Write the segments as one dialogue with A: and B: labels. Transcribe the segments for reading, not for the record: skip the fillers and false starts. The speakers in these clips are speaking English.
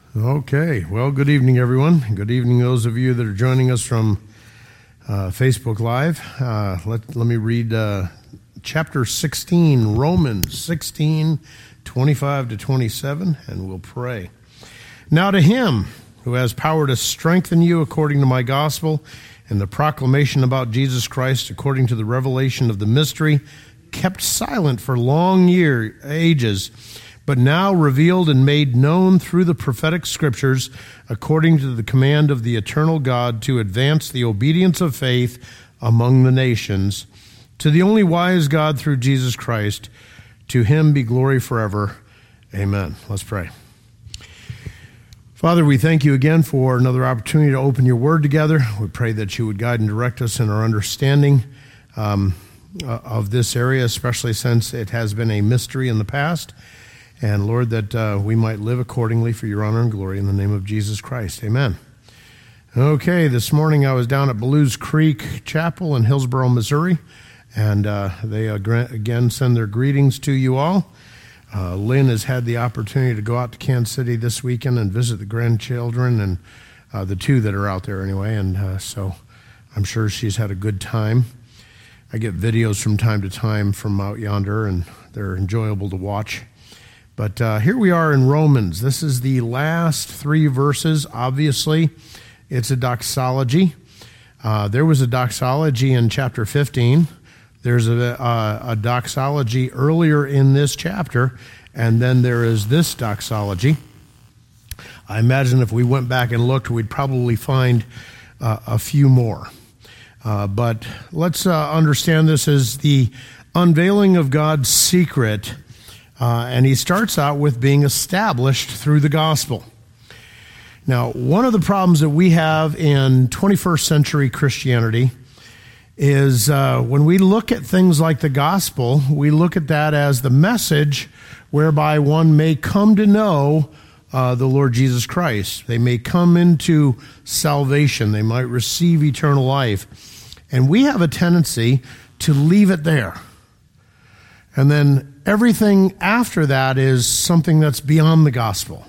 A: Okay, well, good evening, everyone. Good evening, those of you that are joining us from Facebook Live. Let me read chapter 16, Romans 16, 25 to 27, and we'll pray. Now to him who has power to strengthen you according to my gospel and the proclamation about Jesus Christ according to the revelation of the mystery, kept silent for long ages, but now revealed and made known through the prophetic scriptures, according to the command of the eternal God, to advance the obedience of faith among the nations, to the only wise God through Jesus Christ. To him be glory forever. Amen. Let's pray. Father, we thank you again for another opportunity to open your word together. We pray that you would guide and direct us in our understanding of this area, especially since it has been a mystery in the past. And Lord, that we might live accordingly for your honor and glory in the name of Jesus Christ. Amen. Okay, this morning I was down at Ballew's Creek Chapel in Hillsboro, Missouri, and they again send their greetings to you all. Lynn has had the opportunity to go out to Kansas City this weekend and visit the grandchildren, and the two that are out there anyway, and so I'm sure she's had a good time. I get videos from time to time from out yonder, and they're enjoyable to watch. But here we are in Romans. This is the last three verses. Obviously, it's a doxology. There was a doxology in chapter 15. There's a doxology earlier in this chapter, and then there is this doxology. I imagine if we went back and looked, we'd probably find a few more. But let's understand this as the unveiling of God's secret. And he starts out with being established through the gospel. Now, one of the problems that we have in 21st century Christianity is when we look at things like the gospel, we look at that as the message whereby one may come to know the Lord Jesus Christ. They may come into salvation. They might receive eternal life. And we have a tendency to leave it there. And then everything after that is something that's beyond the gospel.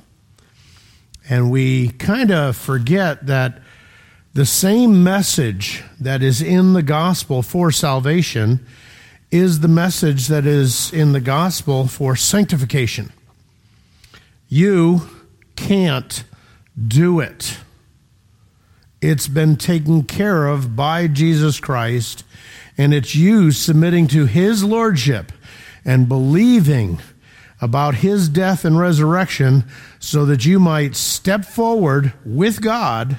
A: And we kind of forget that the same message that is in the gospel for salvation is the message that is in the gospel for sanctification. You can't do it. It's been taken care of by Jesus Christ, and it's you submitting to his lordship and believing about his death and resurrection so that you might step forward with God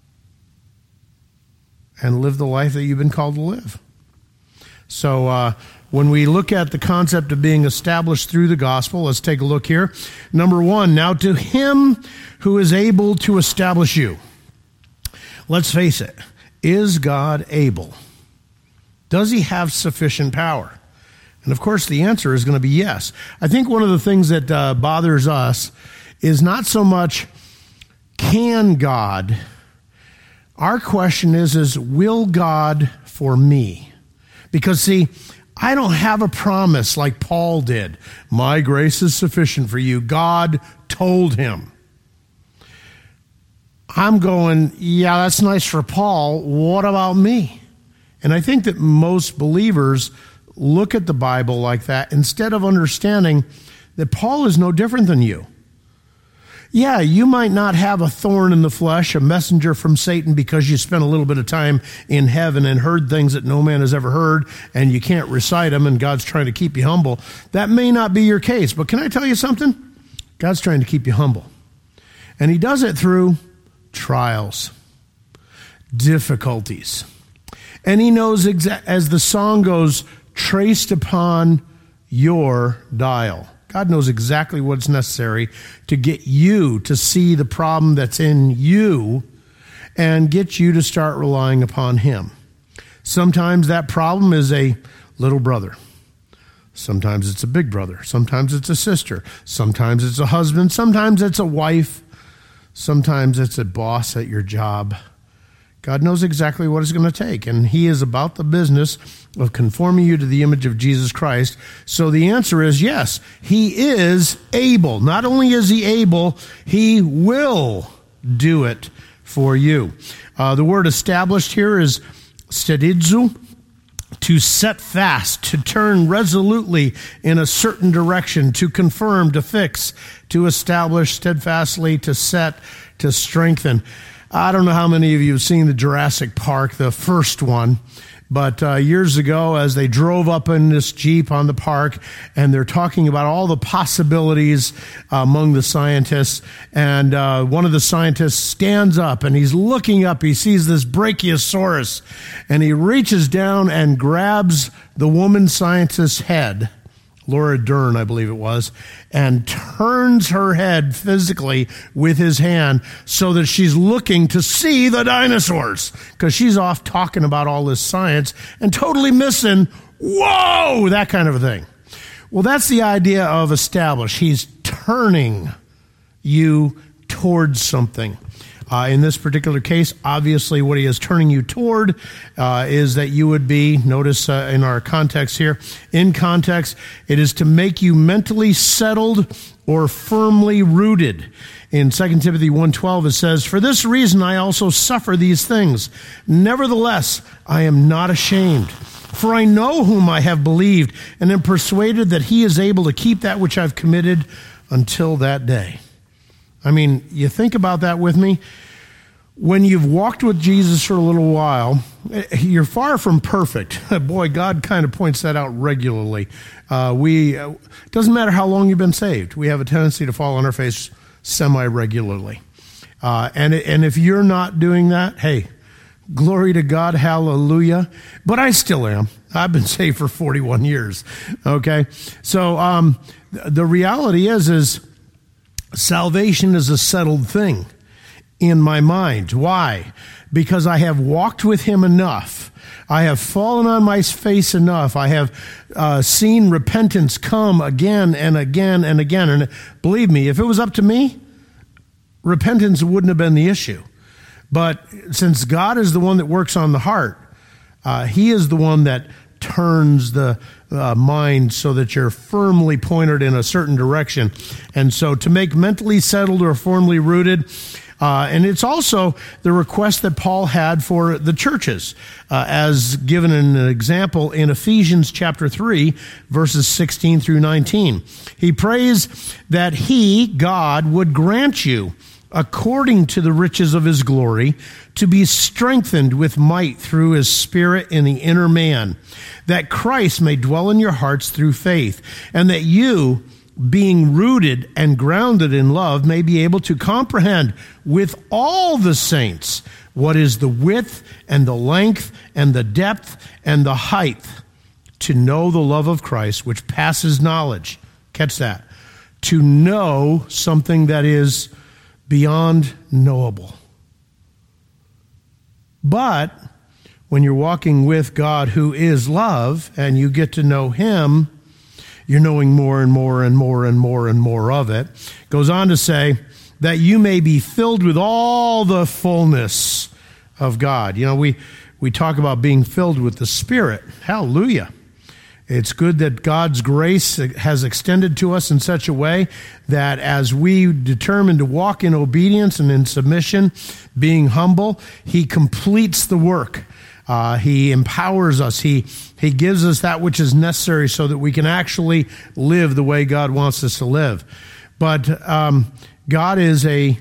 A: and live the life that you've been called to live. So when we look at the concept of being established through the gospel, let's take a look here. Number one, now to him who is able to establish you. Let's face it, is God able? Does he have sufficient power? And of course, the answer is going to be yes. I think one of the things that bothers us is not so much, can God? Our question is will God for me? Because see, I don't have a promise like Paul did. My grace is sufficient for you. God told him. I'm going, yeah, that's nice for Paul. What about me? And I think that most believers look at the Bible like that instead of understanding that Paul is no different than you. Yeah, you might not have a thorn in the flesh, a messenger from Satan, because you spent a little bit of time in heaven and heard things that no man has ever heard, and you can't recite them, and God's trying to keep you humble. That may not be your case, but can I tell you something? God's trying to keep you humble. And he does it through trials, difficulties. And he knows, as the song goes, traced upon your dial. God knows exactly what's necessary to get you to see the problem that's in you and get you to start relying upon him. Sometimes that problem is a little brother. Sometimes it's a big brother. Sometimes it's a sister. Sometimes it's a husband. Sometimes it's a wife. Sometimes it's a boss at your job. God knows exactly what it's going to take, and he is about the business of conforming you to the image of Jesus Christ. So the answer is yes, he is able. Not only is he able, he will do it for you. The word established here is stedidzo, to set fast, to turn resolutely in a certain direction, to confirm, to fix, to establish steadfastly, to set, to strengthen. I don't know how many of you have seen the Jurassic Park, the first one, but years ago as they drove up in this Jeep on the park and they're talking about all the possibilities among the scientists, and one of the scientists stands up and he's looking up, he sees this Brachiosaurus, and he reaches down and grabs the woman scientist's head, Laura Dern, I believe it was, and turns her head physically with his hand so that she's looking to see the dinosaurs, because she's off talking about all this science and totally missing, whoa, that kind of a thing. Well, that's the idea of establish. He's turning you towards something. In this particular case, obviously what he is turning you toward is that you would be, notice in our context here, in context, it is to make you mentally settled or firmly rooted. In 2 Timothy 1:12 it says, "For this reason I also suffer these things. Nevertheless, I am not ashamed. For I know whom I have believed, and am persuaded that he is able to keep that which I've committed until that day." I mean, you think about that with me. When you've walked with Jesus for a little while, you're far from perfect. Boy, God kind of points that out regularly. It doesn't matter how long you've been saved. We have a tendency to fall on our face semi-regularly. And if you're not doing that, hey, glory to God, hallelujah. But I still am. I've been saved for 41 years. Okay? So the reality is salvation is a settled thing in my mind. Why? Because I have walked with him enough. I have fallen on my face enough. I have seen repentance come again and again and again. And believe me, if it was up to me, repentance wouldn't have been the issue. But since God is the one that works on the heart, he is the one that turns the mind so that you're firmly pointed in a certain direction. And so to make mentally settled or firmly rooted, and it's also the request that Paul had for the churches, as given in an example in Ephesians chapter 3, verses 16 through 19. He prays that he, God, would grant you, according to the riches of his glory, to be strengthened with might through his Spirit in the inner man, that Christ may dwell in your hearts through faith, and that you, being rooted and grounded in love, may be able to comprehend with all the saints what is the width and the length and the depth and the height, to know the love of Christ, which passes knowledge. Catch that. To know something that is beyond knowable. But when you're walking with God, who is love, and you get to know him, you're knowing more and more and more and more and more of it. Goes on to say that you may be filled with all the fullness of God. You know, we talk about being filled with the Spirit. Hallelujah. It's good that God's grace has extended to us in such a way that as we determine to walk in obedience and in submission, being humble, he completes the work. He empowers us. He gives us that which is necessary so that we can actually live the way God wants us to live. But God is a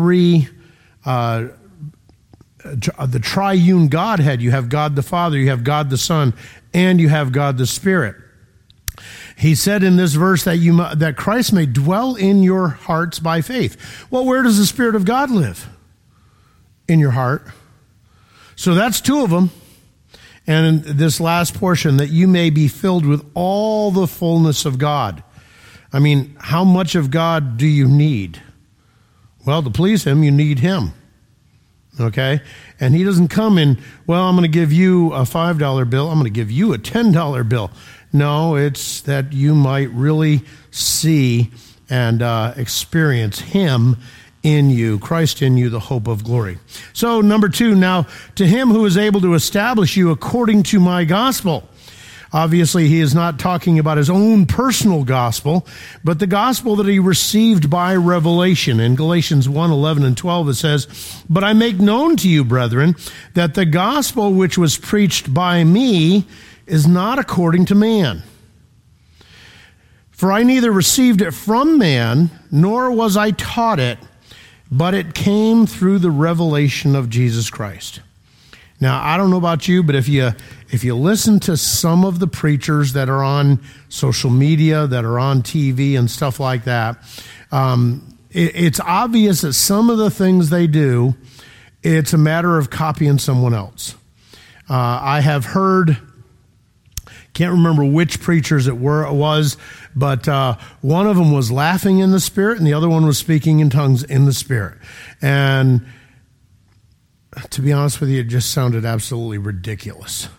A: the triune Godhead. You have God the Father, you have God the Son, and you have God the Spirit. He said in this verse that Christ may dwell in your hearts by faith. Well, where does the Spirit of God live? In your heart. So that's two of them. And in this last portion, that you may be filled with all the fullness of God. I mean, how much of God do you need? Well, to please him, you need him. Okay? And he doesn't come in, well, I'm going to give you a $5 bill. I'm going to give you a $10 bill. No, it's that you might really see and experience him in you, Christ in you, the hope of glory. So, number 2, now to him who is able to establish you according to my gospel. Obviously, he is not talking about his own personal gospel, but the gospel that he received by revelation. In Galatians 1:11 and 12, it says, "But I make known to you, brethren, that the gospel which was preached by me is not according to man. For I neither received it from man, nor was I taught it, but it came through the revelation of Jesus Christ." Now, I don't know about you, but if you listen to some of the preachers that are on social media, that are on TV and stuff like that, it's obvious that some of the things they do, it's a matter of copying someone else. I have heard, can't remember which preachers it was, but one of them was laughing in the Spirit, and the other one was speaking in tongues in the Spirit. And to be honest with you, it just sounded absolutely ridiculous.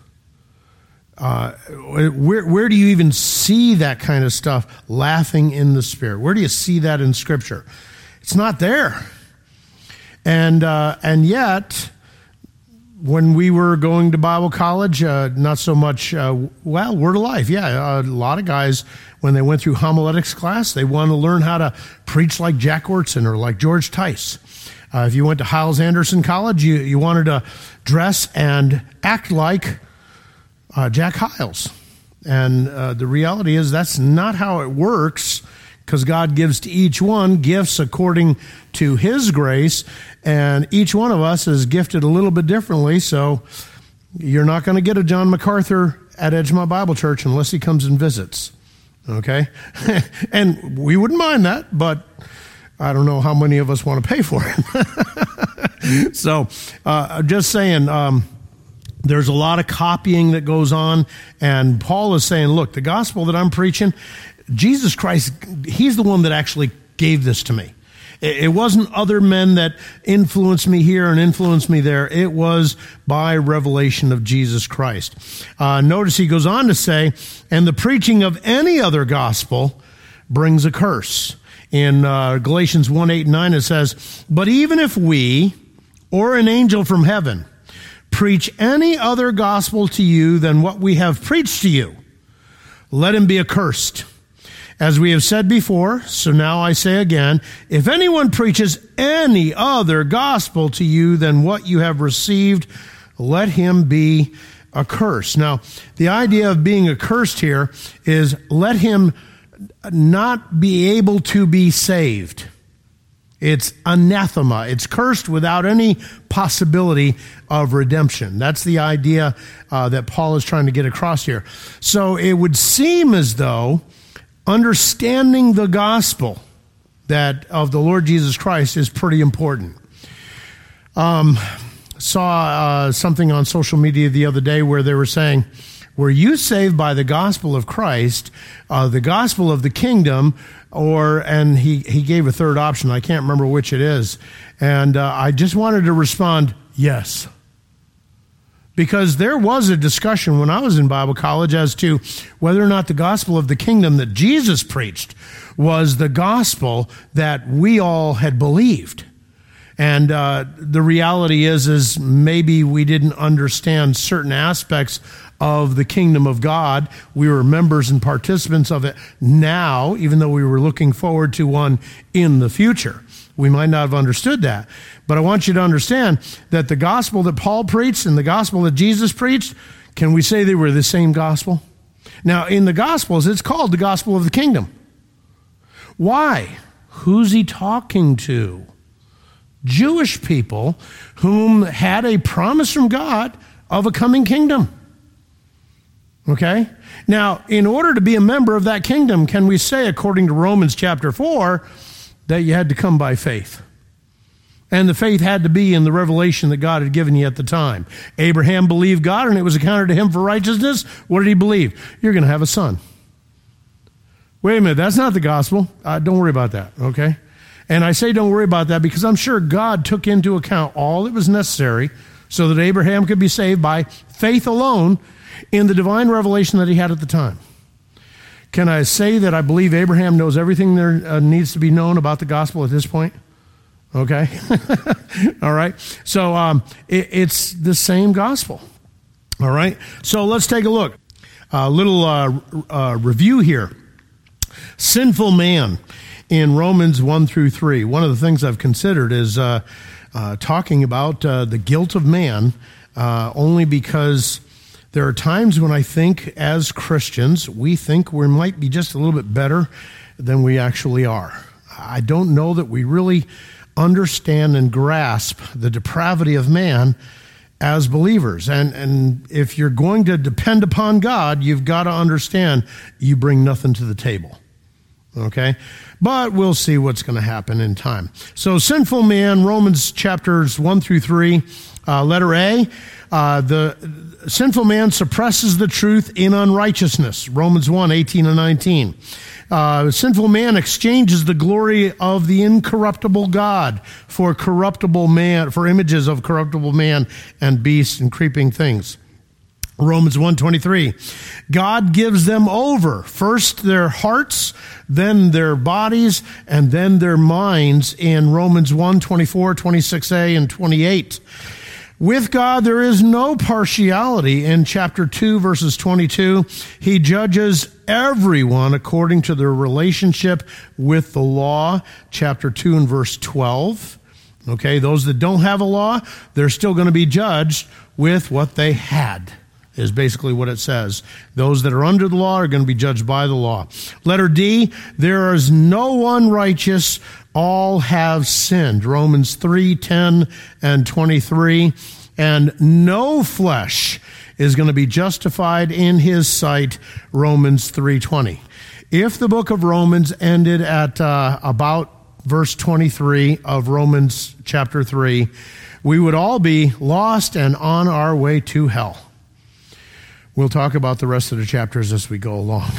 A: Where do you even see that kind of stuff, laughing in the Spirit? Where do you see that in Scripture? It's not there. And yet, when we were going to Bible college, not so much, Word of Life. Yeah, a lot of guys, when they went through homiletics class, they wanted to learn how to preach like Jack Ortson or like George Tice. If you went to Hyles-Anderson College, you wanted to dress and act like Jack Hyles. And the reality is that's not how it works, because God gives to each one gifts according to his grace, and each one of us is gifted a little bit differently. So you're not going to get a John MacArthur at Edgemont Bible Church unless he comes and visits. Okay? And we wouldn't mind that, but I don't know how many of us want to pay for it. So, just saying, there's a lot of copying that goes on, and Paul is saying, look, the gospel that I'm preaching, Jesus Christ, he's the one that actually gave this to me. It wasn't other men that influenced me here and influenced me there. It was by revelation of Jesus Christ. Notice he goes on to say, and the preaching of any other gospel brings a curse. In Galatians 1:8-9, it says, "But even if we, or an angel from heaven, preach any other gospel to you than what we have preached to you, let him be accursed. As we have said before, so now I say again, if anyone preaches any other gospel to you than what you have received, let him be accursed." Now, the idea of being accursed here is let him not be able to be saved. It's anathema. It's cursed without any possibility of redemption. That's the idea that Paul is trying to get across here. So it would seem as though understanding the gospel that of the Lord Jesus Christ is pretty important. Saw something on social media the other day where they were saying, were you saved by the gospel of Christ, the gospel of the kingdom, and he gave a third option. I can't remember which it is. And I just wanted to respond, yes. Because there was a discussion when I was in Bible college as to whether or not the gospel of the kingdom that Jesus preached was the gospel that we all had believed. And the reality is maybe we didn't understand certain aspects of the kingdom of God. We were members and participants of it now, even though we were looking forward to one in the future. We might not have understood that. But I want you to understand that the gospel that Paul preached and the gospel that Jesus preached, can we say they were the same gospel? Now, in the Gospels, it's called the gospel of the kingdom. Why? Who's he talking to? Jewish people whom had a promise from God of a coming kingdom. Okay? Now, in order to be a member of that kingdom, can we say, according to Romans chapter 4, that you had to come by faith? And the faith had to be in the revelation that God had given you at the time. Abraham believed God, and it was accounted to him for righteousness. What did he believe? You're going to have a son. Wait a minute, that's not the gospel. Don't worry about that, okay? And I say don't worry about that because I'm sure God took into account all that was necessary so that Abraham could be saved by faith alone in the divine revelation that he had at the time. Can I say that I believe Abraham knows everything there needs to be known about the gospel at this point? Okay? All right? So it's the same gospel. All right? So let's take a look. A little review here. Sinful man in Romans 1 through 3. One of the things I've considered is talking about the guilt of man only because there are times when I think as Christians, we think we might be just a little bit better than we actually are. I don't know that we really understand and grasp the depravity of man as believers. And if you're going to depend upon God, you've got to understand you bring nothing to the table. Okay? But we'll see what's going to happen in time. So sinful man, Romans chapters 1 through 3, letter A, the sinful man suppresses the truth in unrighteousness. Romans 1, 18 and 19. Sinful man exchanges the glory of the incorruptible God for corruptible man, for images of corruptible man and beasts and creeping things. Romans 1:23. God gives them over, first their hearts, then their bodies, and then their minds in Romans 1:24, 26a, and 28. With God, there is no partiality. In chapter 2, verses 22, he judges everyone according to their relationship with the law. Chapter 2 and verse 12. Okay, those that don't have a law, they're still going to be judged with what they had, is basically what it says. Those that are under the law are going to be judged by the law. Letter D, there is no one righteous, all have sinned. Romans 3:10 and 23. And no flesh is going to be justified in his sight. Romans 3:20. If the book of Romans ended at about verse 23 of Romans chapter 3, we would all be lost and on our way to hell. We'll talk about the rest of the chapters as we go along.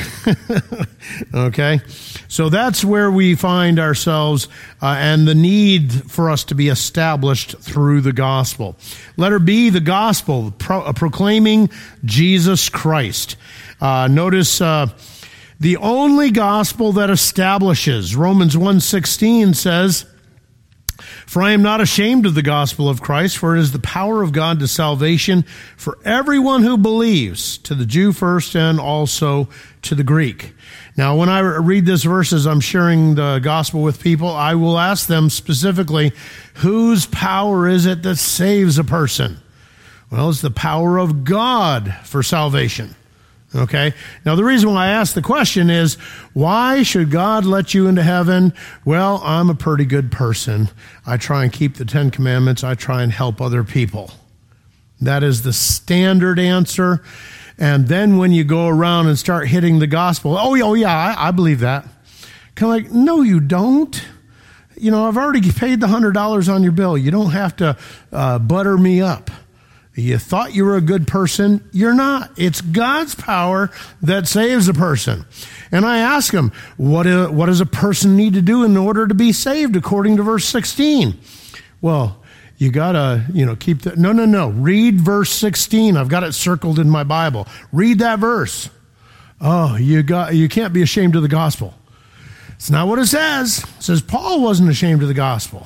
A: Okay? So that's where we find ourselves and the need for us to be established through the gospel. Letter B, the gospel, proclaiming Jesus Christ. Notice the only gospel that establishes. Romans 1:16 says, "For I am not ashamed of the gospel of Christ, for it is the power of God to salvation for everyone who believes, to the Jew first and also to the Greek." Now, when I read this verse as I'm sharing the gospel with people, I will ask them specifically, whose power is it that saves a person? Well, it's the power of God for salvation. Okay? Now, the reason why I ask the question is, why should God let you into heaven? Well, I'm a pretty good person. I try and keep the 10 Commandments. I try and help other people. That is the standard answer. And then when you go around and start hitting the gospel, oh yeah, I believe that. Kind of like, no, you don't. You know, I've already paid the $100 on your bill. You don't have to butter me up. You thought you were a good person. You're not. It's God's power that saves a person. And I ask him, what does a person need to do in order to be saved according to verse 16? Well, you gotta, keep the, no. Read verse 16. I've got it circled in my Bible. Read that verse. Oh, you can't be ashamed of the gospel. It's not what it says. It says Paul wasn't ashamed of the gospel.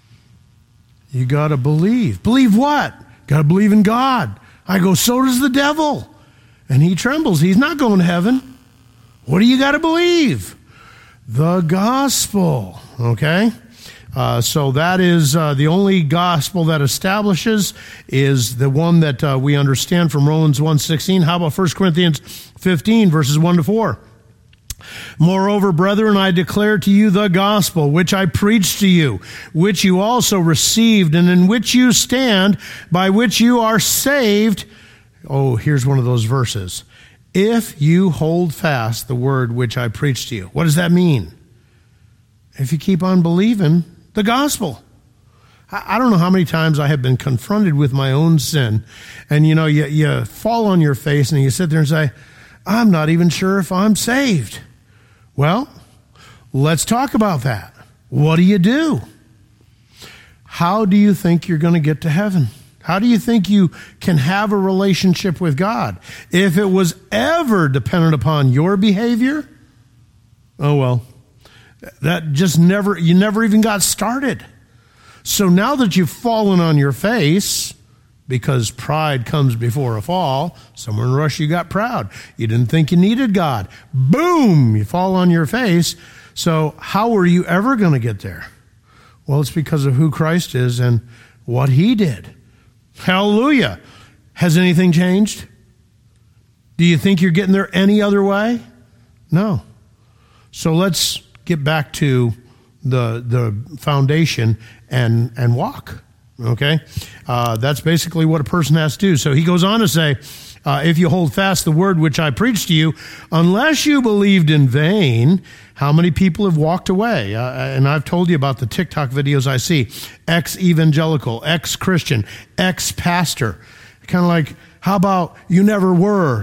A: You gotta believe. Believe what? Got to believe in God. I go, so does the devil. And he trembles. He's not going to heaven. What do you got to believe? The gospel. Okay? So that is the only gospel that establishes is the one that we understand from Romans 1:16. How about 1 Corinthians 15, verses 1 to 4? Moreover, brethren, I declare to you the gospel, which I preached to you, which you also received, and in which you stand, by which you are saved. Oh, here's one of those verses. If you hold fast the word which I preached to you. What does that mean? If you keep on believing the gospel. I don't know how many times I have been confronted with my own sin, and you fall on your face and you sit there and say, I'm not even sure if I'm saved. Well, let's talk about that. What do you do? How do you think you're going to get to heaven? How do you think you can have a relationship with God? If it was ever dependent upon your behavior, oh well, that just you never even got started. So now that you've fallen on your face, because pride comes before a fall, somewhere in Russia you got proud. You didn't think you needed God. Boom! You fall on your face. So how are you ever going to get there? Well, it's because of who Christ is and what he did. Hallelujah. Has anything changed? Do you think you're getting there any other way? No. So let's get back to the foundation and walk. Okay? That's basically what a person has to do. So he goes on to say, if you hold fast the word which I preached to you, unless you believed in vain, how many people have walked away? And I've told you about the TikTok videos I see. Ex-evangelical, ex-Christian, ex-pastor. Kind of like, how about you never were?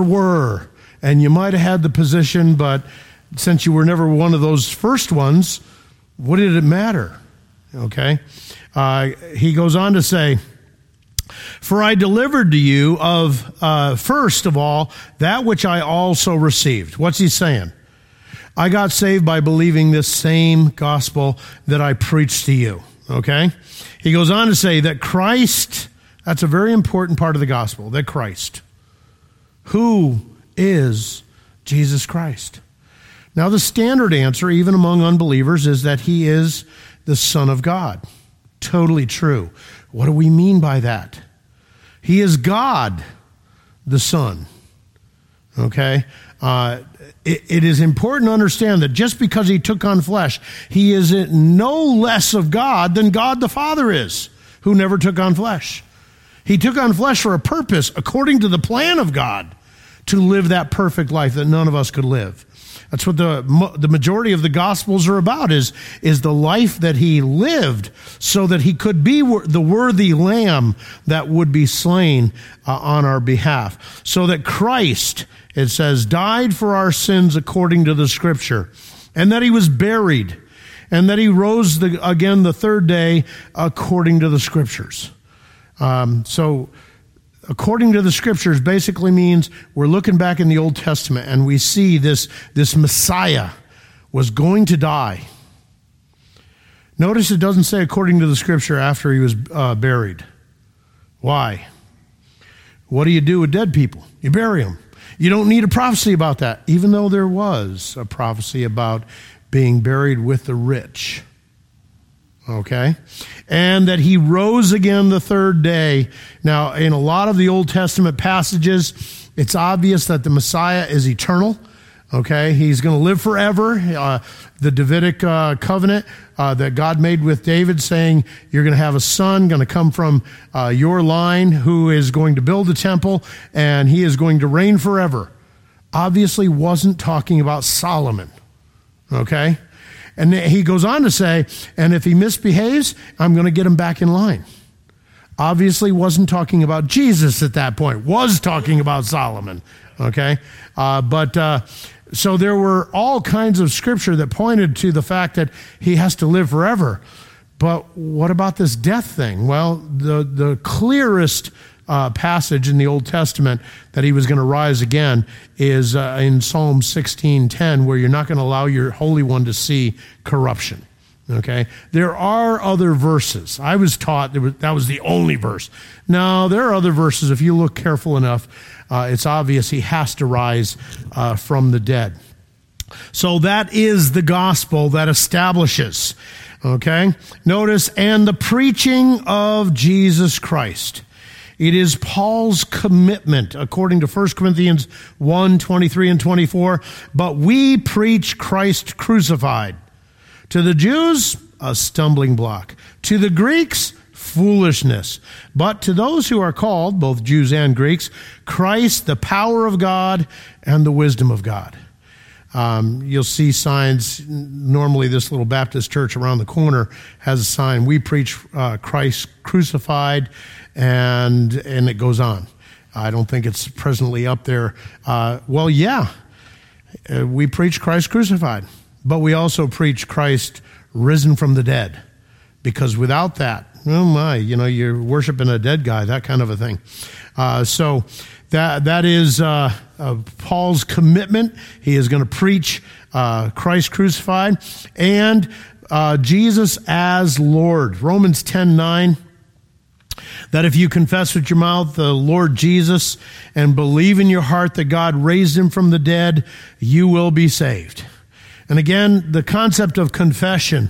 A: And you might have had the position, but since you were never one of those first ones, what did it matter? Okay? He goes on to say, for I delivered to you of, first of all, that which I also received. What's he saying? I got saved by believing this same gospel that I preached to you. Okay? He goes on to say that Christ, that's a very important part of the gospel, that Christ. Who is Jesus Christ? Now, the standard answer, even among unbelievers, is that he is the Son of God. Totally true. What do we mean by that? He is God, the Son. Okay? It is important to understand that just because he took on flesh, he is no less of God than God the Father is, who never took on flesh. He took on flesh for a purpose, according to the plan of God, to live that perfect life that none of us could live. That's what the majority of the Gospels are about, is the life that he lived so that he could be the worthy lamb that would be slain on our behalf. So that Christ, it says, died for our sins according to the Scripture, and that he was buried, and that he rose again the third day according to the Scriptures. So according to the Scriptures basically means we're looking back in the Old Testament and we see this Messiah was going to die. Notice it doesn't say according to the Scripture after he was buried. Why? What do you do with dead people? You bury them. You don't need a prophecy about that, even though there was a prophecy about being buried with the rich. Okay? And that he rose again the third day. Now, in a lot of the Old Testament passages, it's obvious that the Messiah is eternal. Okay? He's going to live forever. The Davidic covenant that God made with David, saying you're going to have a son going to come from your line who is going to build a temple and he is going to reign forever. Obviously wasn't talking about Solomon. Okay? And he goes on to say, and if he misbehaves, I'm going to get him back in line. Obviously wasn't talking about Jesus at that point, was talking about Solomon. Okay? So there were all kinds of scripture that pointed to the fact that he has to live forever. But what about this death thing? Well, the clearest passage in the Old Testament that he was going to rise again is in Psalm 16:10, where you're not going to allow your Holy One to see corruption. Okay? There are other verses. I was taught that was the only verse. No, there are other verses. If you look careful enough, it's obvious he has to rise from the dead. So that is the gospel that establishes. Okay? Notice, and the preaching of Jesus Christ. It is Paul's commitment, according to 1 Corinthians 1:23 and 24. But we preach Christ crucified. To the Jews, a stumbling block. To the Greeks, foolishness. But to those who are called, both Jews and Greeks, Christ, the power of God and the wisdom of God. You'll see signs. Normally this little Baptist church around the corner has a sign, we preach Christ crucified, and it goes on. I don't think it's presently up there. We preach Christ crucified, but we also preach Christ risen from the dead, because without that, oh my, you're worshiping a dead guy, that kind of a thing. So that is Paul's commitment. He is going to preach Christ crucified, and Jesus as Lord. Romans 10:9. That if you confess with your mouth the Lord Jesus and believe in your heart that God raised him from the dead, you will be saved. And again, the concept of confession.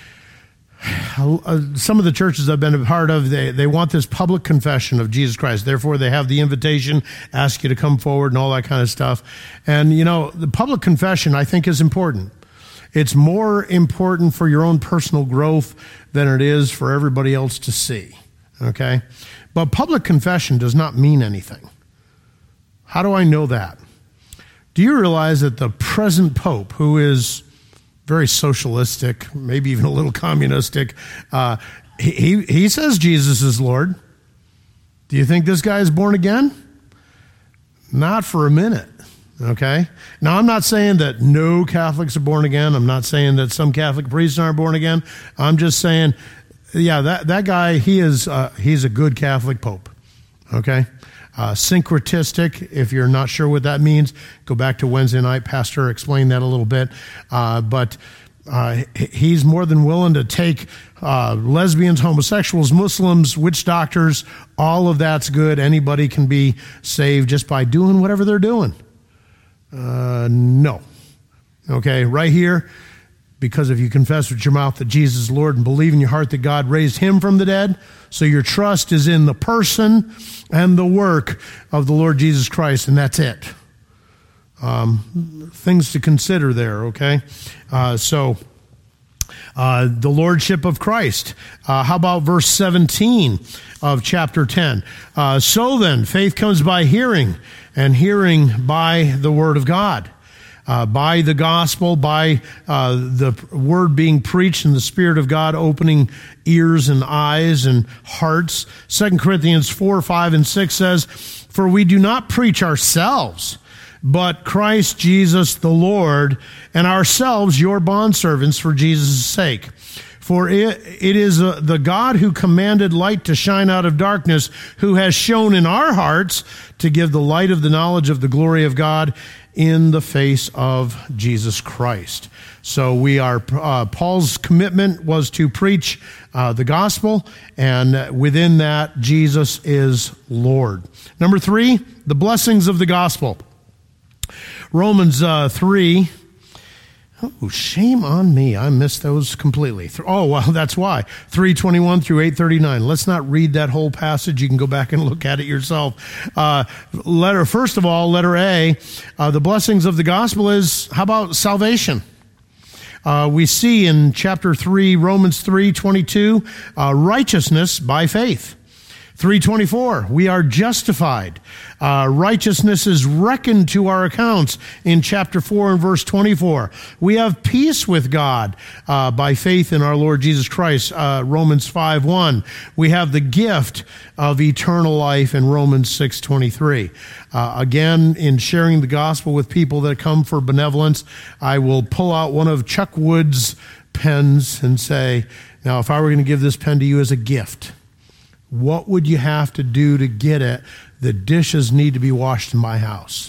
A: Some of the churches I've been a part of, they want this public confession of Jesus Christ. Therefore, they have the invitation, ask you to come forward and all that kind of stuff. And, the public confession, I think, is important. It's more important for your own personal growth than it is for everybody else to see. Okay? But public confession does not mean anything. How do I know that? Do you realize that the present Pope, who is very socialistic, maybe even a little communistic, he says Jesus is Lord. Do you think this guy is born again? Not for a minute, okay? Now, I'm not saying that no Catholics are born again. I'm not saying that some Catholic priests aren't born again. I'm just saying, yeah, that guy, he's a good Catholic Pope, okay? Syncretistic, if you're not sure what that means, go back to Wednesday night. Pastor explained that a little bit. But he's more than willing to take lesbians, homosexuals, Muslims, witch doctors. All of that's good. Anybody can be saved just by doing whatever they're doing. No. Okay, right here. Because if you confess with your mouth that Jesus is Lord and believe in your heart that God raised him from the dead, so your trust is in the person and the work of the Lord Jesus Christ, and that's it. Things to consider there, okay? The Lordship of Christ. How about verse 17 of chapter 10? So then, faith comes by hearing, and hearing by the word of God. By the gospel, by the word being preached and the Spirit of God opening ears and eyes and hearts. 2 Corinthians 4, 5, and 6 says, "For we do not preach ourselves, but Christ Jesus the Lord, and ourselves your bondservants for Jesus' sake. For it is the God who commanded light to shine out of darkness, who has shown in our hearts to give the light of the knowledge of the glory of God in the face of Jesus Christ." So Paul's commitment was to preach the gospel, and within that, Jesus is Lord. Number 3, the blessings of the gospel. Romans 3. Oh, shame on me. I missed those completely. Oh, well, that's why. 3:21 through 8:39. Let's not read that whole passage. You can go back and look at it yourself. First of all, letter A, the blessings of the gospel is, how about salvation? We see in chapter 3, Romans 3:22, righteousness by faith. 3:24, we are justified. Righteousness is reckoned to our accounts in chapter 4 and verse 24. We have peace with God by faith in our Lord Jesus Christ, Romans 5:1. We have the gift of eternal life in Romans 6:23. Again, in sharing the gospel with people that come for benevolence, I will pull out one of Chuck Wood's pens and say, now, if I were going to give this pen to you as a gift, what would you have to do to get it? The dishes need to be washed in my house.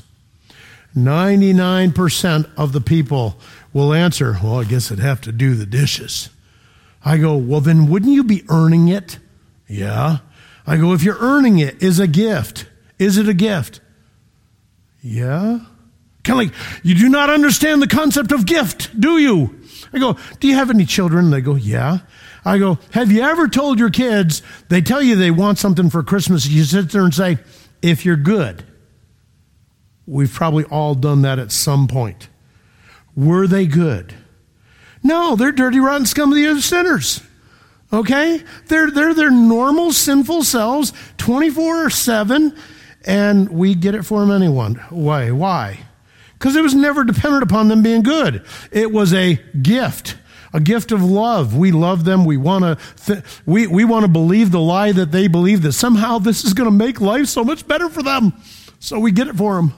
A: 99% of the people will answer, well, I guess I'd have to do the dishes. I go, well, then wouldn't you be earning it? Yeah. I go, if you're earning it, is a gift. Is it a gift? Yeah. Kind of like, you do not understand the concept of gift, do you? I go, do you have any children? And they go, yeah. I go, have you ever told your kids, they tell you they want something for Christmas, you sit there and say, if you're good. We've probably all done that at some point. Were they good? No, they're dirty, rotten scum of the earth sinners. Okay? They're their normal sinful selves 24/7, and we get it for them anyway. Why? Because it was never dependent upon them being good. It was a gift of love. We love them. We want to we want to believe the lie that they believe, that somehow this is going to make life so much better for them. So we get it for them.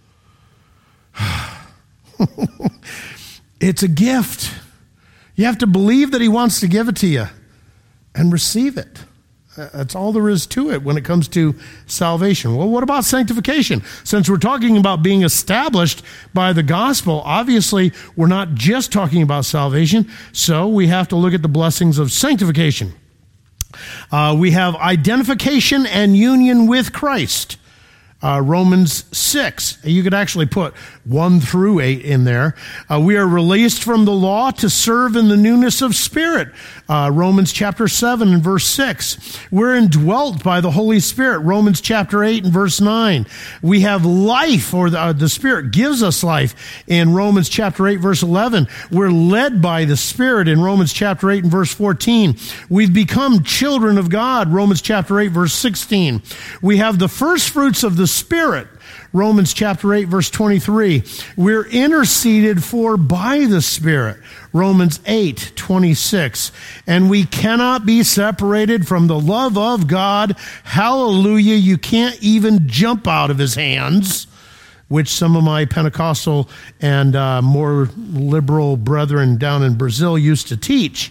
A: It's a gift. You have to believe that he wants to give it to you and receive it. That's all there is to it when it comes to salvation. Well, what about sanctification? Since we're talking about being established by the gospel, obviously we're not just talking about salvation, so we have to look at the blessings of sanctification. We have identification and union with Christ. Romans 6. You could actually put 1 through 8 in there. We are released from the law to serve in the newness of spirit. Romans chapter 7 and verse 6. We're indwelt by the Holy Spirit. Romans chapter 8 and verse 9. We have life, or the Spirit gives us life in Romans chapter 8 verse 11. We're led by the Spirit in Romans chapter 8 and verse 14. We've become children of God. Romans chapter 8 verse 16. We have the first fruits of the Spirit. Romans chapter 8 verse 23. We're interceded for by the Spirit. Romans 8:26. And we cannot be separated from the love of God. Hallelujah. You can't even jump out of his hands, which some of my Pentecostal and more liberal brethren down in Brazil used to teach.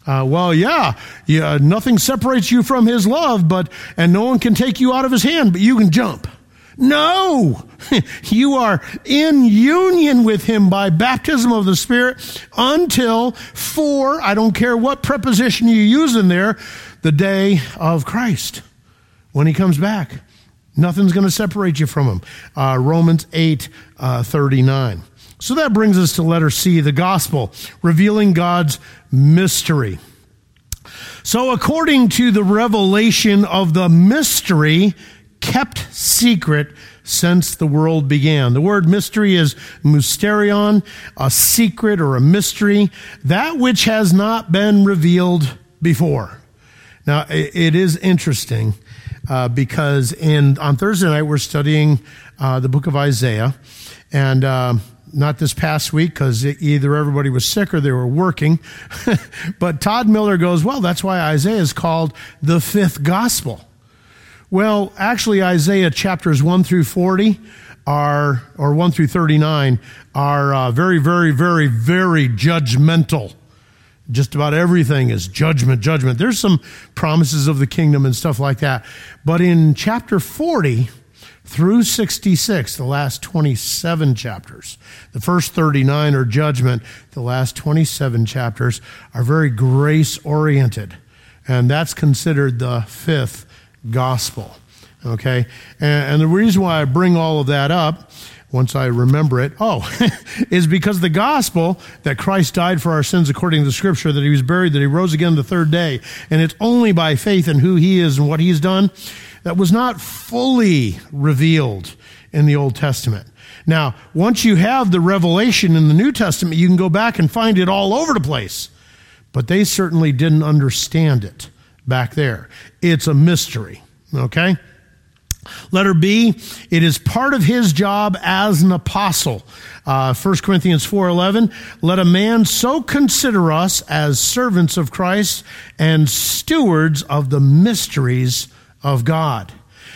A: Nothing separates you from his love, and no one can take you out of his hand, but you can jump. No, you are in union with him by baptism of the Spirit until I don't care what preposition you use in there, the day of Christ. When he comes back, nothing's going to separate you from him. Romans 8:39. So that brings us to letter C, the gospel, revealing God's mystery. So according to the revelation of the mystery, kept secret since the world began. The word mystery is mysterion, a secret or a mystery, that which has not been revealed before. Now, it is interesting because on Thursday night we're studying the book of Isaiah, and not this past week because either everybody was sick or they were working, but Todd Miller goes, well, that's why Isaiah is called the fifth gospel. Well, actually, Isaiah chapters 1 through 40 or 1 through 39 are very, very, very, very judgmental. Just about everything is judgment. There's some promises of the kingdom and stuff like that. But in chapter 40 through 66, the last 27 chapters, the first 39 are judgment. The last 27 chapters are very grace-oriented. And that's considered the fifth gospel, okay? And the reason why I bring all of that up, once I remember it, is because the gospel that Christ died for our sins according to the scripture, that he was buried, that he rose again the third day, and it's only by faith in who he is and what he's done, that was not fully revealed in the Old Testament. Now, once you have the revelation in the New Testament, you can go back and find it all over the place, but they certainly didn't understand it back there. It's a mystery, okay? Letter B, it is part of his job as an apostle. 1 Corinthians 4:11, let a man so consider us as servants of Christ and stewards of the mysteries of God.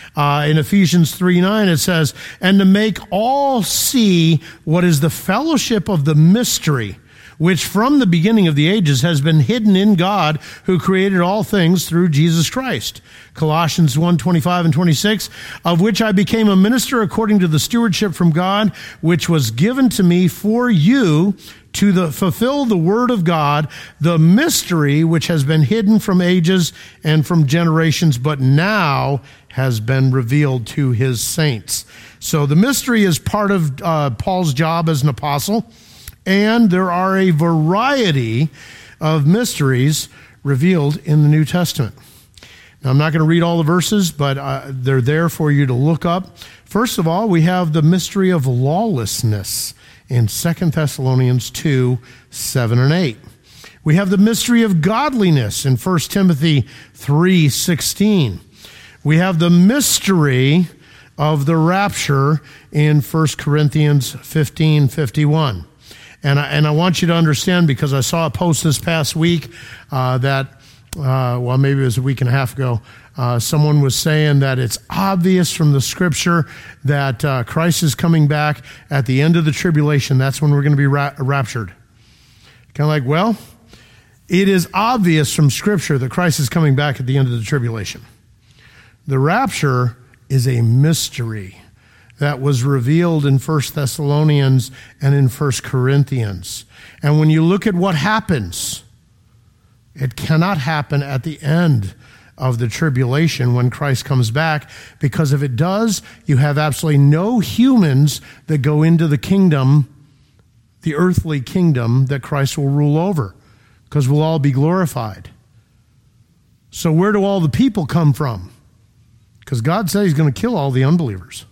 A: In Ephesians 3:9 it says, and to make all see what is the fellowship of the mystery, which from the beginning of the ages has been hidden in God, who created all things through Jesus Christ. Colossians 1:25 and 26, of which I became a minister according to the stewardship from God, which was given to me for you to fulfill the word of God, the mystery which has been hidden from ages and from generations, but now has been revealed to his saints. So the mystery is part of Paul's job as an apostle. And there are a variety of mysteries revealed in the New Testament. Now, I'm not going to read all the verses, but they're there for you to look up. First of all, we have the mystery of lawlessness in 2 Thessalonians 2, 7 and 8. We have the mystery of godliness in 1 Timothy 3:16. We have the mystery of the rapture in 1 Corinthians 15:51. And I want you to understand, because I saw a post this past week maybe it was a week and a half ago, someone was saying that it's obvious from the scripture that Christ is coming back at the end of the tribulation. That's when we're going to be raptured. Kind of like, well, It is obvious from Scripture that Christ is coming back at the end of the tribulation. The rapture is a mystery that was revealed in 1 Thessalonians and in 1 Corinthians. And when you look at what happens, it cannot happen at the end of the tribulation when Christ comes back, because if it does, you have absolutely no humans that go into the kingdom, the earthly kingdom that Christ will rule over, because we'll all be glorified. So where do all the people come from? Because God said he's going to kill all the unbelievers.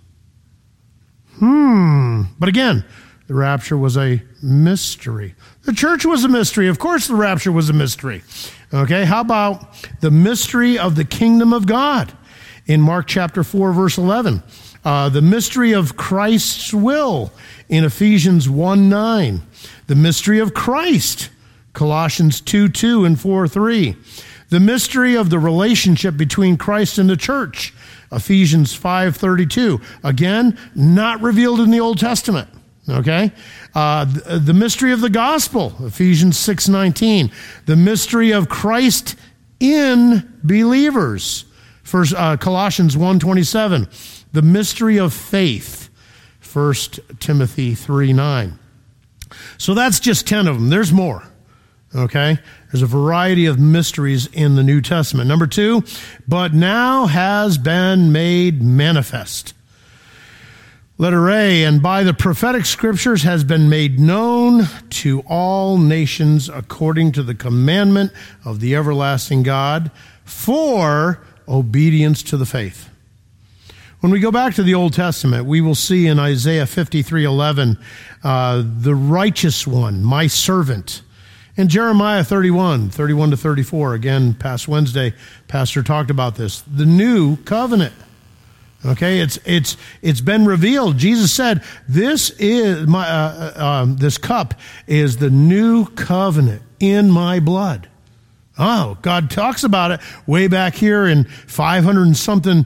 A: But again, the rapture was a mystery. The church was a mystery. Of course the rapture was a mystery. Okay, how about the mystery of the kingdom of God? In Mark chapter 4, verse 11. The mystery of Christ's will in Ephesians 1:9. The mystery of Christ, Colossians 2:2 and 4:3. The mystery of the relationship between Christ and the church, Ephesians 5:32. Again, not revealed in the Old Testament. Okay? The mystery of the gospel, Ephesians 6:19. The mystery of Christ in believers, Colossians 1:27. The mystery of faith, 1 Timothy 3:9. So that's just 10 of them. There's more. Okay? There's a variety of mysteries in the New Testament. Number 2, but now has been made manifest. Letter A, and by the prophetic scriptures has been made known to all nations according to the commandment of the everlasting God for obedience to the faith. When we go back to the Old Testament, we will see in Isaiah 53:11, the righteous one, my servant. In Jeremiah 31 to 34, again, past Wednesday, Pastor talked about this, the new covenant. Okay, it's been revealed. Jesus said, "This is my this cup is the new covenant in my blood." Oh, God talks about it way back here in 500 and something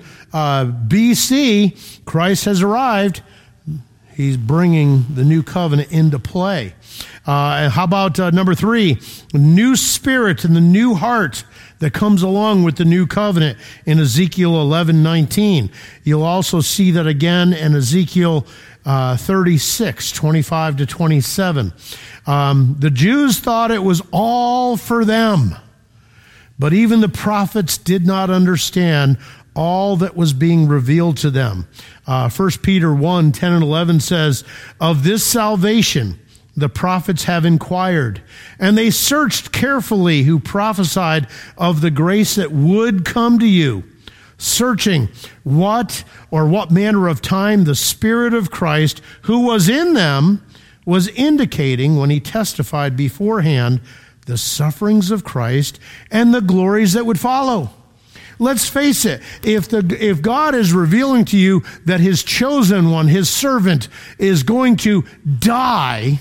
A: BC. Christ has arrived. He's bringing the new covenant into play. And how about number 3, new spirit and the new heart that comes along with the new covenant in Ezekiel 11:19. You'll also see that again in Ezekiel 36:25 to 27. The Jews thought it was all for them, but even the prophets did not understand all that was being revealed to them. 1 Peter 1:10 and 11 says, of this salvation the prophets have inquired, and they searched carefully who prophesied of the grace that would come to you, searching what manner of time the Spirit of Christ, who was in them, was indicating when he testified beforehand the sufferings of Christ and the glories that would follow. Let's face it, if God is revealing to you that his chosen one, his servant, is going to die,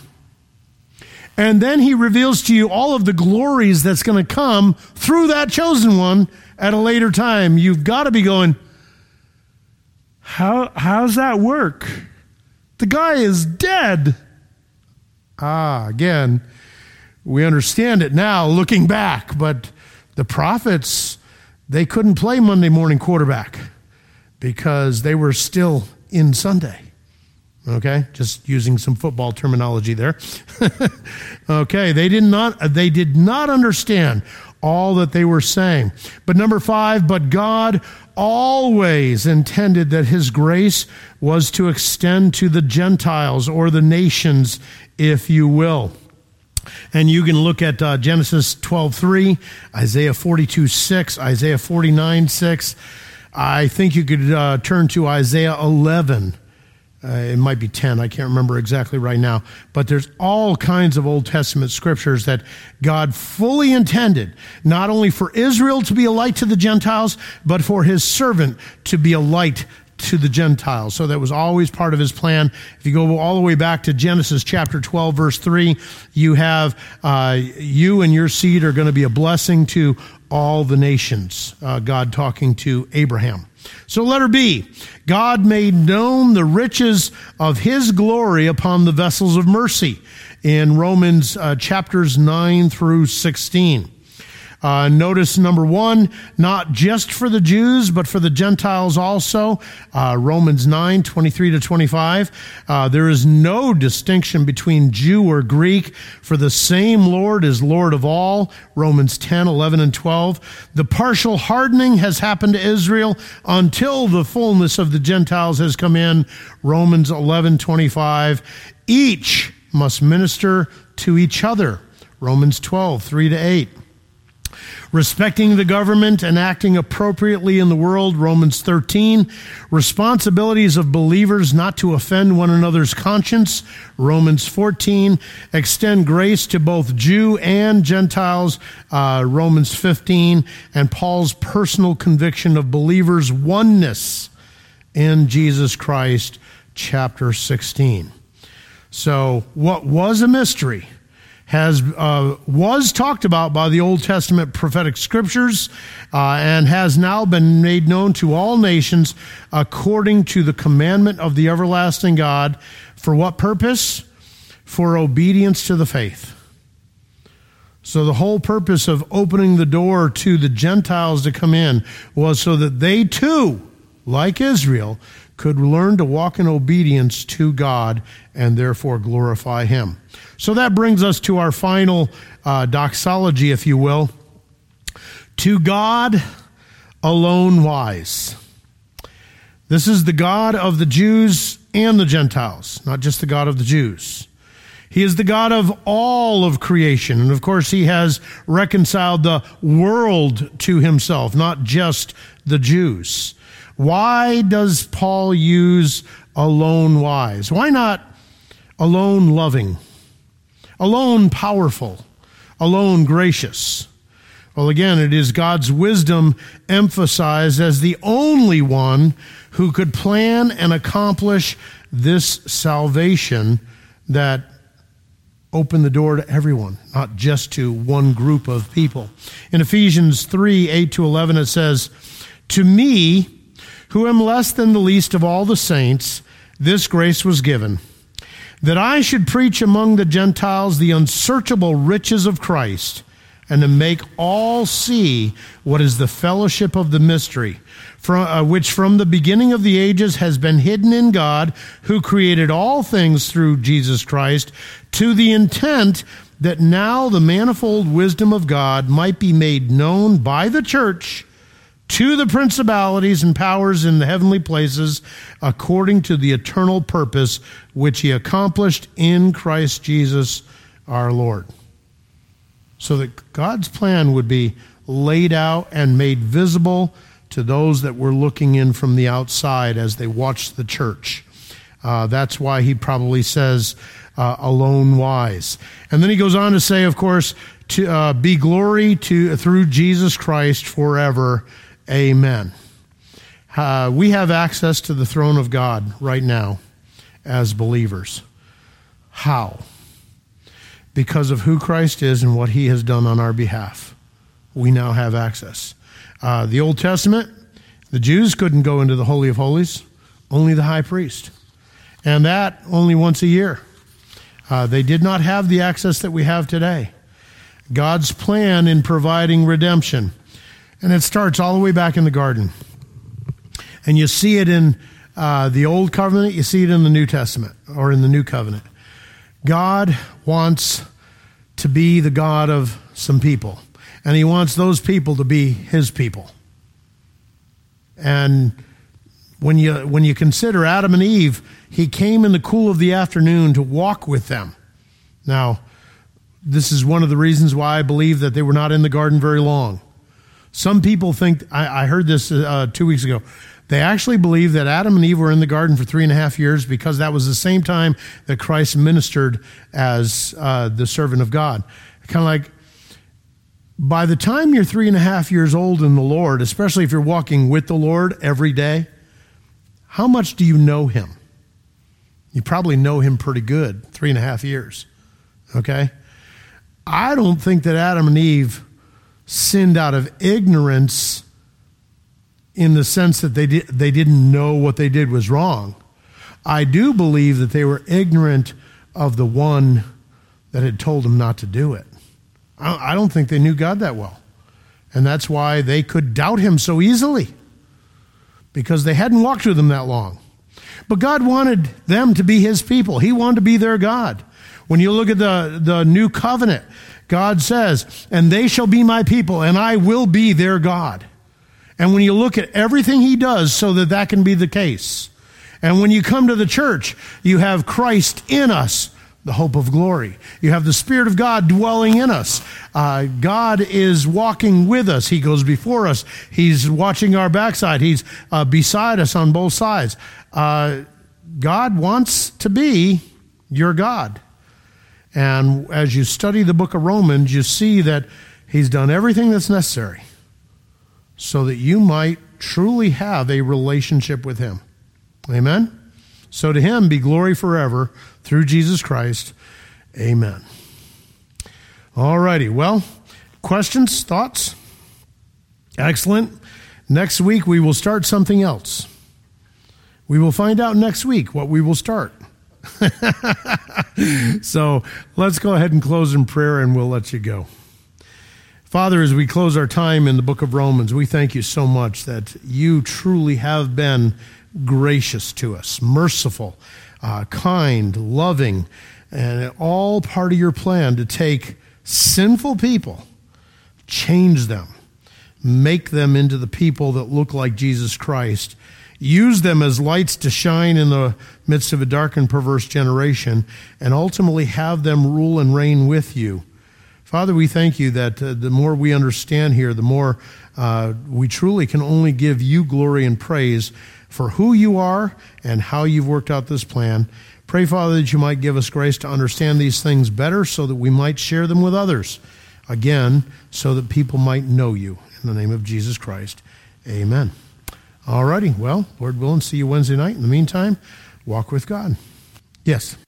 A: and then he reveals to you all of the glories that's going to come through that chosen one at a later time, you've got to be going, how's that work? The guy is dead. Again, we understand it now looking back, but the prophets, they couldn't play Monday morning quarterback because they were still in Sunday. Okay, just using some football terminology there. Okay, they did not understand all that they were saying. But number 5, but God always intended that his grace was to extend to the Gentiles or the nations, if you will. And you can look at Genesis 12:3, Isaiah 42:6, Isaiah 49:6. I think you could turn to Isaiah 11. It might be 10. I can't remember exactly right now. But there's all kinds of Old Testament scriptures that God fully intended, not only for Israel to be a light to the Gentiles, but for his servant to be a light to the Gentiles. So that was always part of his plan. If you go all the way back to Genesis chapter 12, verse 3, you have you and your seed are going to be a blessing to all the nations. God talking to Abraham. So letter B, God made known the riches of his glory upon the vessels of mercy. in Romans chapters 9 through 16. Notice number 1, not just for the Jews, but for the Gentiles also. Romans 9, 23 to 25. There is no distinction between Jew or Greek, for the same Lord is Lord of all. Romans 10, 11 and 12. The partial hardening has happened to Israel until the fullness of the Gentiles has come in. Romans 11, 25. Each must minister to each other. Romans 12, 3 to 8. Respecting the government and acting appropriately in the world, Romans 13. Responsibilities of believers not to offend one another's conscience, Romans 14. Extend grace to both Jew and Gentiles, Romans 15. And Paul's personal conviction of believers' oneness in Jesus Christ, chapter 16. So what was a mystery was talked about by the Old Testament prophetic scriptures and has now been made known to all nations according to the commandment of the everlasting God. For what purpose? For obedience to the faith. So the whole purpose of opening the door to the Gentiles to come in was so that they too, like Israel, could learn to walk in obedience to God and therefore glorify Him. So that brings us to our final doxology, if you will. To God alone wise. This is the God of the Jews and the Gentiles, not just the God of the Jews. He is the God of all of creation. And of course, He has reconciled the world to Himself, not just the Jews. Why does Paul use alone wise? Why not alone loving, alone powerful, alone gracious? Well, again, it is God's wisdom emphasized as the only one who could plan and accomplish this salvation that opened the door to everyone, not just to one group of people. In Ephesians 3, 8 to 11, it says, "To me, who am less than the least of all the saints, this grace was given, that I should preach among the Gentiles the unsearchable riches of Christ, and to make all see what is the fellowship of the mystery, which from the beginning of the ages has been hidden in God, who created all things through Jesus Christ, to the intent that now the manifold wisdom of God might be made known by the church to the principalities and powers in the heavenly places, according to the eternal purpose which He accomplished in Christ Jesus our Lord." So that God's plan would be laid out and made visible to those that were looking in from the outside as they watched the church. That's why he probably says, alone wise. And then he goes on to say, of course, to be glory through Jesus Christ forever. Amen. We have access to the throne of God right now as believers. How? Because of who Christ is and what He has done on our behalf. We now have access. The Old Testament, the Jews couldn't go into the Holy of Holies, only the high priest. And that only once a year. They did not have the access that we have today. God's plan in providing redemption. And it starts all the way back in the garden. And you see it in the Old Covenant, you see it in the New Testament, or in the New Covenant. God wants to be the God of some people. And He wants those people to be His people. And when you consider Adam and Eve, He came in the cool of the afternoon to walk with them. Now, this is one of the reasons why I believe that they were not in the garden very long. Some people think, I heard this 2 weeks ago, they actually believe that Adam and Eve were in the garden for 3.5 years because that was the same time that Christ ministered as the servant of God. Kind of like, by the time you're 3.5 years old in the Lord, especially if you're walking with the Lord every day, how much do you know Him? You probably know Him pretty good, 3.5 years, okay? I don't think that Adam and Eve sinned out of ignorance in the sense that they didn't know what they did was wrong. I do believe that they were ignorant of the one that had told them not to do it. I don't think they knew God that well. And that's why they could doubt him so easily, because they hadn't walked with him that long. But God wanted them to be his people. He wanted to be their God. When you look at the new covenant, God says, and they shall be my people, and I will be their God. And when you look at everything he does so that that can be the case. And when you come to the church, you have Christ in us, the hope of glory. You have the Spirit of God dwelling in us. God is walking with us. He goes before us. He's watching our backside. He's beside us on both sides. God wants to be your God. And as you study the book of Romans, you see that he's done everything that's necessary so that you might truly have a relationship with him. Amen? So to him be glory forever through Jesus Christ. Amen. All righty. Well, questions, thoughts? Excellent. Next week we will start something else. We will find out next week what we will start. So let's go ahead and close in prayer and we'll let you go. Father, as we close our time in the book of Romans, we thank you so much that you truly have been gracious to us, merciful, kind, loving, and all part of your plan to take sinful people, change them, make them into the people that look like Jesus Christ, use them as lights to shine in the midst of a dark and perverse generation, and ultimately have them rule and reign with you. Father, we thank you that the more we understand here, the more we truly can only give you glory and praise for who you are and how you've worked out this plan. Pray, Father, that you might give us grace to understand these things better so that we might share them with others. Again, so that people might know you. In the name of Jesus Christ, amen. All righty. Well, Lord willing, see you Wednesday night. In the meantime, walk with God. Yes.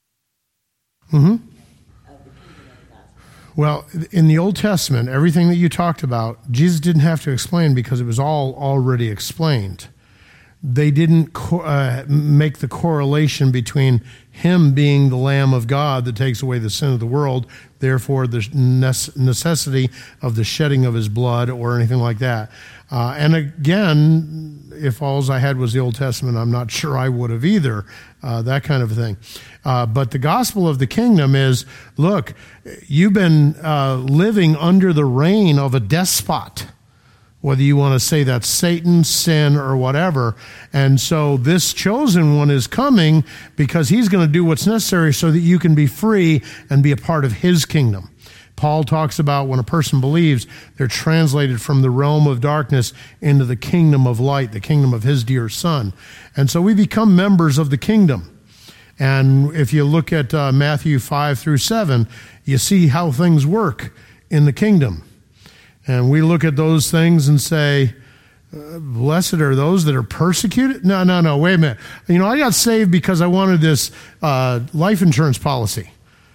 A: Well, in the Old Testament, everything that you talked about, Jesus didn't have to explain because it was all already explained. They didn't make the correlation between him being the Lamb of God that takes away the sin of the world, therefore the necessity of the shedding of his blood or anything like that. And again, if all I had was the Old Testament, I'm not sure I would have either, that kind of thing. But the gospel of the kingdom is, look, you've been living under the reign of a despot, whether you want to say that's Satan, sin, or whatever. And so this chosen one is coming because he's going to do what's necessary so that you can be free and be a part of his kingdom. Paul talks about when a person believes, they're translated from the realm of darkness into the kingdom of light, the kingdom of his dear Son. And so we become members of the kingdom. And if you look at Matthew 5 through 7, you see how things work in the kingdom. And we look at those things and say, blessed are those that are persecuted? No, wait a minute. I got saved because I wanted this life insurance policy.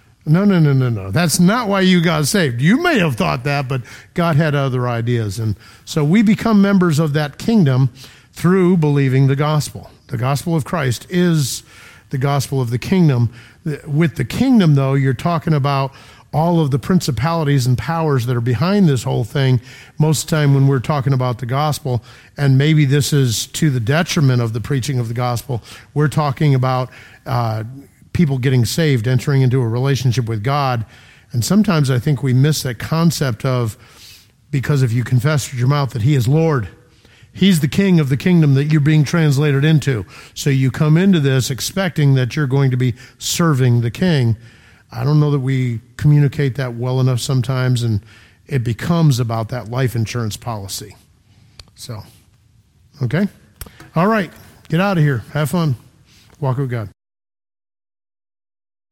A: No. That's not why you got saved. You may have thought that, but God had other ideas. And so we become members of that kingdom through believing the gospel. The gospel of Christ is the gospel of the kingdom. With the kingdom, though, you're talking about all of the principalities and powers that are behind this whole thing. Most of the time when we're talking about the gospel, and maybe this is to the detriment of the preaching of the gospel, we're talking about people getting saved, entering into a relationship with God. And sometimes I think we miss that concept of, because if you confess with your mouth that he is Lord, he's the king of the kingdom that you're being translated into. So you come into this expecting that you're going to be serving the king. I don't know that we communicate that well enough sometimes, and it becomes about that life insurance policy. So, okay? All right. Get out of here. Have fun. Walk with God.